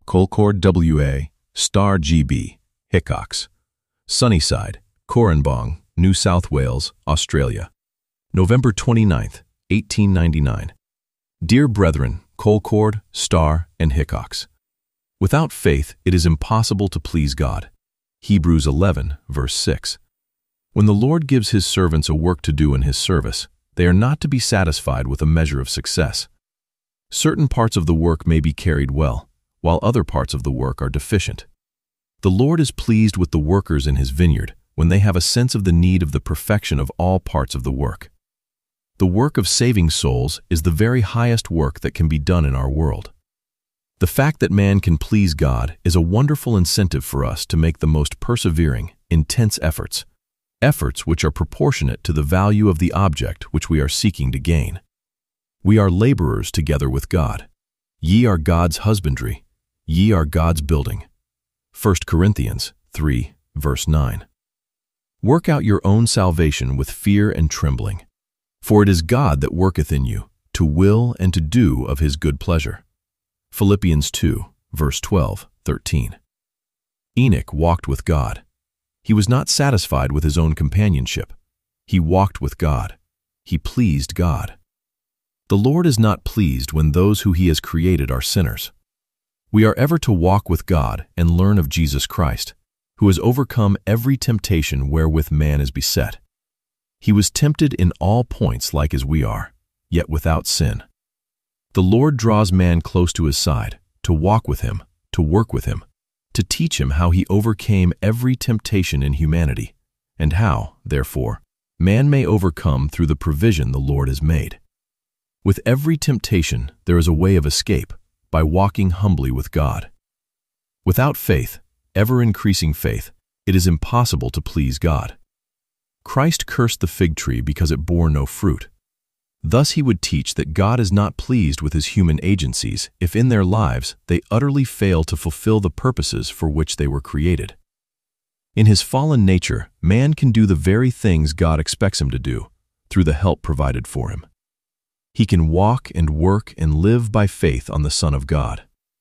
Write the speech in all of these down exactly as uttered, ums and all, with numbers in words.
Colcord W A, Star G B, Hickox. Sunnyside, Corranbong, New South Wales, Australia. November twenty-ninth, eighteen ninety-nine. Dear brethren, Colcord, Star, and Hickox. Without faith it is impossible to please God. Hebrews eleven, verse six. When the Lord gives His servants a work to do in His service, they are not to be satisfied with a measure of success. Certain parts of the work may be carried well, while other parts of the work are deficient. The Lord is pleased with the workers in His vineyard when they have a sense of the need of the perfection of all parts of the work. The work of saving souls is the very highest work that can be done in our world. The fact that man can please God is a wonderful incentive for us to make the most persevering, intense efforts, efforts which are proportionate to the value of the object which we are seeking to gain. We are laborers together with God. Ye are God's husbandry, ye are God's building. First Corinthians three, verse nine. Work out your own salvation with fear and trembling, for it is God that worketh in you, to will and to do of His good pleasure. Philippians two, verse twelve, thirteen. Enoch walked with God. He was not satisfied with his own companionship. He walked with God. He pleased God. The Lord is not pleased when those who He has created are sinners. We are ever to walk with God and learn of Jesus Christ, who has overcome every temptation wherewith man is beset. He was tempted in all points like as we are, yet without sin. The Lord draws man close to His side, to walk with Him, to work with Him, to teach him how He overcame every temptation in humanity, and how, therefore, man may overcome through the provision the Lord has made. With every temptation there is a way of escape, by walking humbly with God. Without faith, ever-increasing faith, it is impossible to please God. Christ cursed the fig tree because it bore no fruit. Thus He would teach that God is not pleased with His human agencies if in their lives they utterly fail to fulfill the purposes for which they were created. In his fallen nature, man can do the very things God expects him to do, through the help provided for him. He can walk and work and live by faith on the Son of God.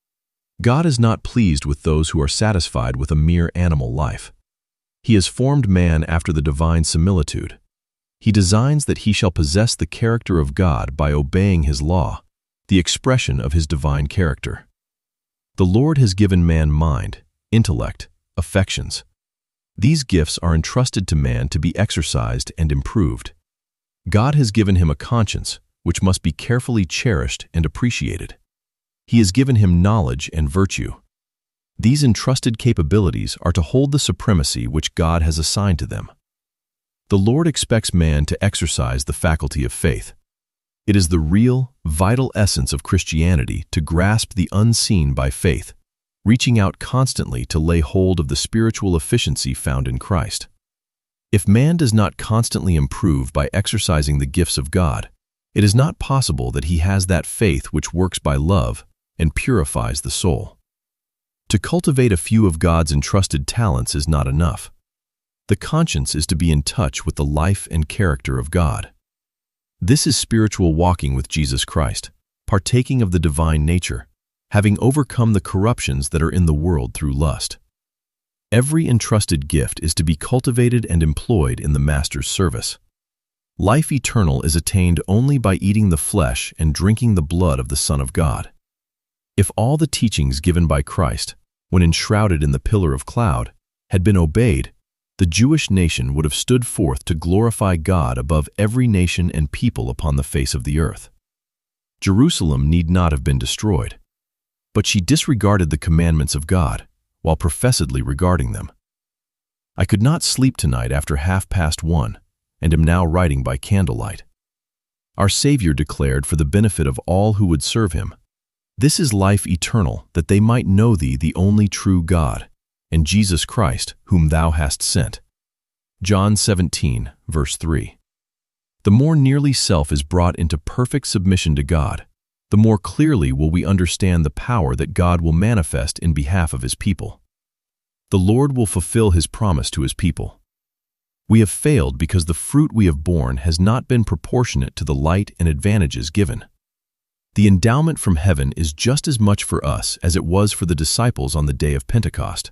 God is not pleased with those who are satisfied with a mere animal life. He has formed man after the divine similitude. He designs that he shall possess the character of God by obeying His law, the expression of His divine character. The Lord has given man mind, intellect, affections. These gifts are entrusted to man to be exercised and improved. God has given him a conscience, which must be carefully cherished and appreciated. He has given him knowledge and virtue. These entrusted capabilities are to hold the supremacy which God has assigned to them. The Lord expects man to exercise the faculty of faith. It is the real, vital essence of Christianity to grasp the unseen by faith, reaching out constantly to lay hold of the spiritual efficiency found in Christ. If man does not constantly improve by exercising the gifts of God, it is not possible that he has that faith which works by love and purifies the soul. To cultivate a few of God's entrusted talents is not enough. The conscience is to be in touch with the life and character of God. This is spiritual walking with Jesus Christ, partaking of the divine nature, having overcome the corruptions that are in the world through lust. Every entrusted gift is to be cultivated and employed in the Master's service. Life eternal is attained only by eating the flesh and drinking the blood of the Son of God. If all the teachings given by Christ, when enshrouded in the pillar of cloud, had been obeyed, the Jewish nation would have stood forth to glorify God above every nation and people upon the face of the earth. Jerusalem need not have been destroyed, but she disregarded the commandments of God, while professedly regarding them. I could not sleep tonight after half past one, and am now writing by candlelight. Our Savior declared for the benefit of all who would serve Him, "This is life eternal, that they might know Thee, the only true God, and Jesus Christ, whom Thou hast sent." John seventeen, verse three. The more nearly self is brought into perfect submission to God, the more clearly will we understand the power that God will manifest in behalf of His people. The Lord will fulfill His promise to His people. We have failed because the fruit we have borne has not been proportionate to the light and advantages given. The endowment from heaven is just as much for us as it was for the disciples on the day of Pentecost.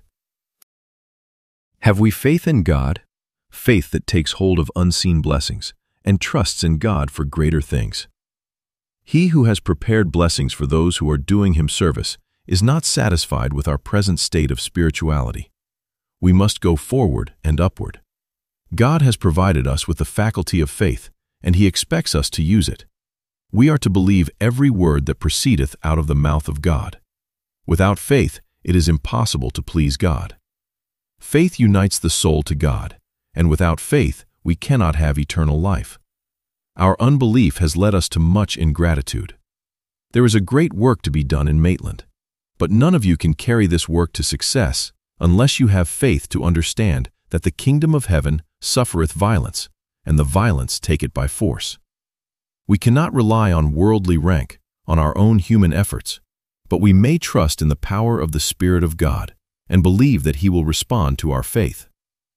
Have we faith in God? Faith that takes hold of unseen blessings and trusts in God for greater things. He who has prepared blessings for those who are doing him service is not satisfied with our present state of spirituality. We must go forward and upward. God has provided us with the faculty of faith, and he expects us to use it. We are to believe every word that proceedeth out of the mouth of God. Without faith, it is impossible to please God. Faith unites the soul to God, and without faith, we cannot have eternal life. Our unbelief has led us to much ingratitude. There is a great work to be done in Maitland, but none of you can carry this work to success unless you have faith to understand that the kingdom of heaven suffereth violence, and the violence take it by force. We cannot rely on worldly rank, on our own human efforts, but we may trust in the power of the Spirit of God and believe that he will respond to our faith.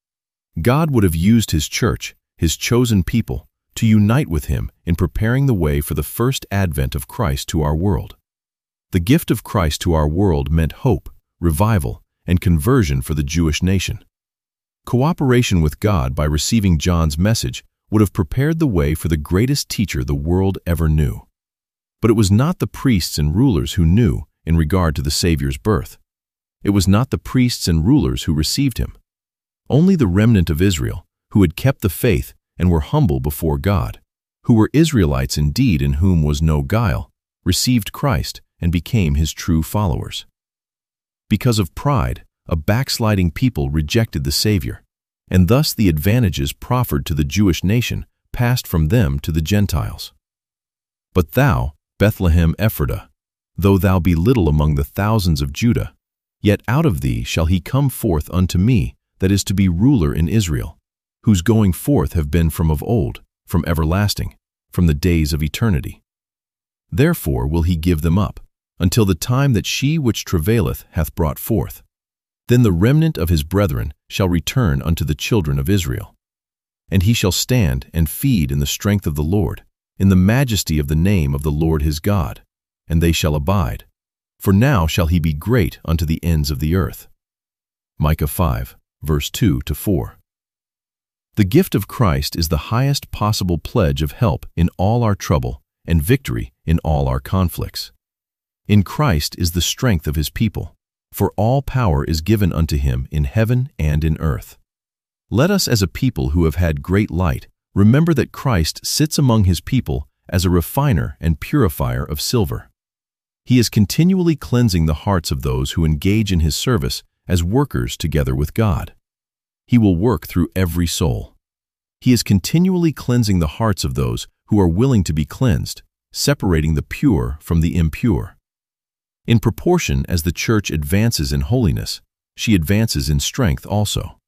God would have used his church, his chosen people, to unite with him in preparing the way for the first advent of Christ to our world. The gift of Christ to our world meant hope, revival, and conversion for the Jewish nation. Cooperation with God by receiving John's message would have prepared the way for the greatest teacher the world ever knew. But it was not the priests and rulers who knew in regard to the Savior's birth. It was not the priests and rulers who received him. Only the remnant of Israel, who had kept the faith and were humble before God, who were Israelites indeed in whom was no guile, received Christ and became his true followers. Because of pride, a backsliding people rejected the Savior, and thus the advantages proffered to the Jewish nation passed from them to the Gentiles. But thou, Bethlehem Ephratah, though thou be little among the thousands of Judah, yet out of thee shall he come forth unto me that is to be ruler in Israel, whose going forth have been from of old, from everlasting, from the days of eternity. Therefore will he give them up, until the time that she which travaileth hath brought forth. Then the remnant of his brethren shall return unto the children of Israel. And he shall stand and feed in the strength of the Lord, in the majesty of the name of the Lord his God, and they shall abide. For now shall he be great unto the ends of the earth. Micah five, verse two to four. The gift of Christ is the highest possible pledge of help in all our trouble and victory in all our conflicts. In Christ is the strength of his people, for all power is given unto him in heaven and in earth. Let us as a people who have had great light remember that Christ sits among his people as a refiner and purifier of silver. He is continually cleansing the hearts of those who engage in his service as workers together with God. He will work through every soul. He is continually cleansing the hearts of those who are willing to be cleansed, separating the pure from the impure. In proportion as the church advances in holiness, she advances in strength also.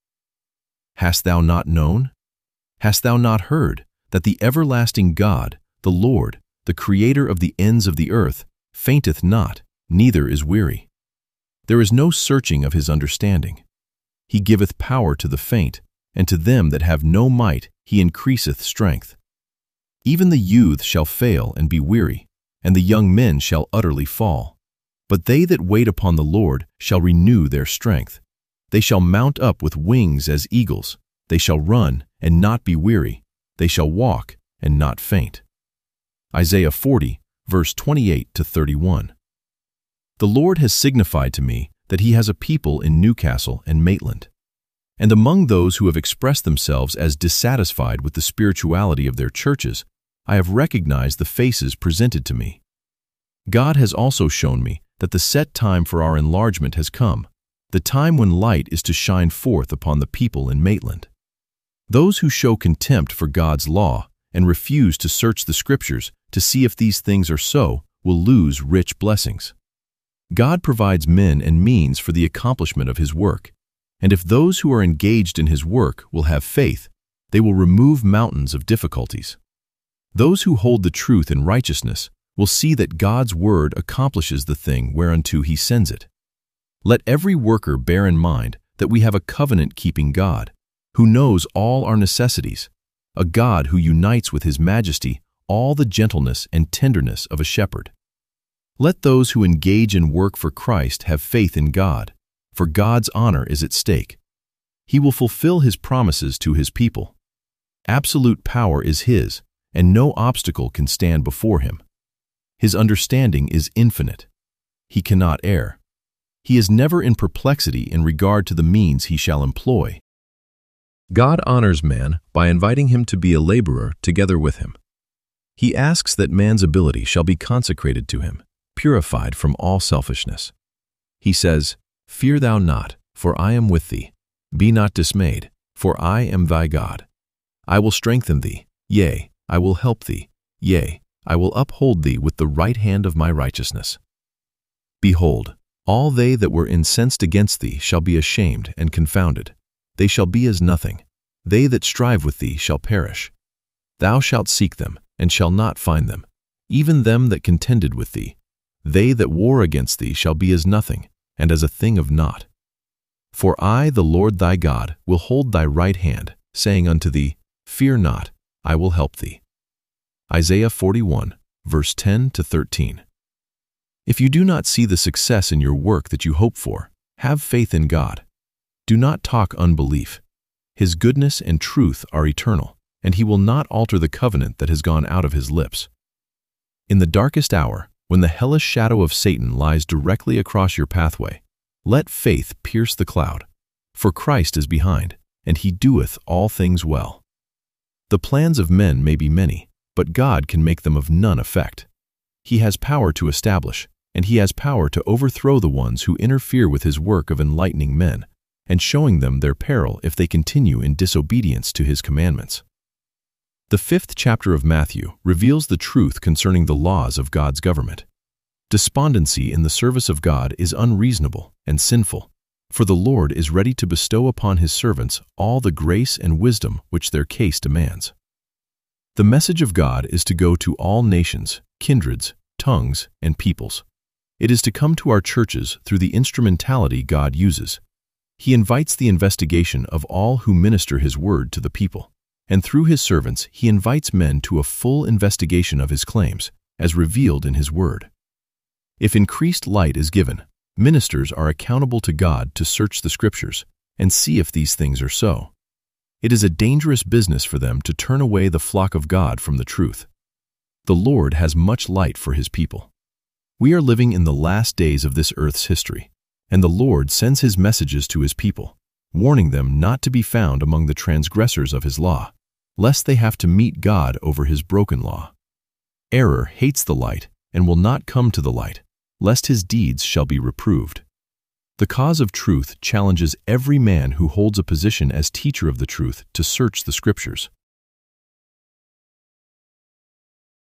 Hast thou not known? Hast thou not heard that the everlasting God, the Lord, the Creator of the ends of the earth, fainteth not, neither is weary? There is no searching of his understanding. He giveth power to the faint, and to them that have no might he increaseth strength. Even the youth shall fail and be weary, and the young men shall utterly fall. But they that wait upon the Lord shall renew their strength. They shall mount up with wings as eagles. They shall run and not be weary. They shall walk and not faint. Isaiah forty, verse twenty-eight to thirty-one. The Lord has signified to me that he has a people in Newcastle and Maitland. And among those who have expressed themselves as dissatisfied with the spirituality of their churches, I have recognized the faces presented to me. God has also shown me that the set time for our enlargement has come, the time when light is to shine forth upon the people in Maitland. Those who show contempt for God's law and refuse to search the Scriptures to see if these things are so will lose rich blessings. God provides men and means for the accomplishment of his work, and if those who are engaged in his work will have faith, they will remove mountains of difficulties. Those who hold the truth in righteousness will see that God's word accomplishes the thing whereunto he sends it. Let every worker bear in mind that we have a covenant-keeping God, who knows all our necessities, a God who unites with his majesty all the gentleness and tenderness of a shepherd. Let those who engage in work for Christ have faith in God, for God's honor is at stake. He will fulfill His promises to His people. Absolute power is His, and no obstacle can stand before Him. His understanding is infinite. He cannot err. He is never in perplexity in regard to the means He shall employ. God honors man by inviting him to be a laborer together with Him. He asks that man's ability shall be consecrated to Him, purified from all selfishness. He says, "Fear thou not, for I am with thee. Be not dismayed, for I am thy God. I will strengthen thee, yea, I will help thee, yea, I will uphold thee with the right hand of my righteousness. Behold, all they that were incensed against thee shall be ashamed and confounded. They shall be as nothing. They that strive with thee shall perish. Thou shalt seek them, and shall not find them, even them that contended with thee. They that war against thee shall be as nothing, and as a thing of naught. For I, the Lord thy God, will hold thy right hand, saying unto thee, Fear not, I will help thee." Isaiah forty-one, verse ten to thirteen. If you do not see the success in your work that you hope for, have faith in God. Do not talk unbelief. His goodness and truth are eternal, and He will not alter the covenant that has gone out of His lips. In the darkest hour, when the hellish shadow of Satan lies directly across your pathway, let faith pierce the cloud, for Christ is behind, and He doeth all things well. The plans of men may be many, but God can make them of none effect. He has power to establish, and He has power to overthrow the ones who interfere with His work of enlightening men, and showing them their peril if they continue in disobedience to His commandments. The fifth chapter of Matthew reveals the truth concerning the laws of God's government. Despondency in the service of God is unreasonable and sinful, for the Lord is ready to bestow upon His servants all the grace and wisdom which their case demands. The message of God is to go to all nations, kindreds, tongues, and peoples. It is to come to our churches through the instrumentality God uses. He invites the investigation of all who minister His word to the people, and through His servants He invites men to a full investigation of His claims, as revealed in His word. If increased light is given, ministers are accountable to God to search the Scriptures and see if these things are so. It is a dangerous business for them to turn away the flock of God from the truth. The Lord has much light for His people. We are living in the last days of this earth's history, and the Lord sends His messages to His people, warning them not to be found among the transgressors of His law, lest they have to meet God over His broken law. Error hates the light and will not come to the light, lest his deeds shall be reproved. The cause of truth challenges every man who holds a position as teacher of the truth to search the Scriptures.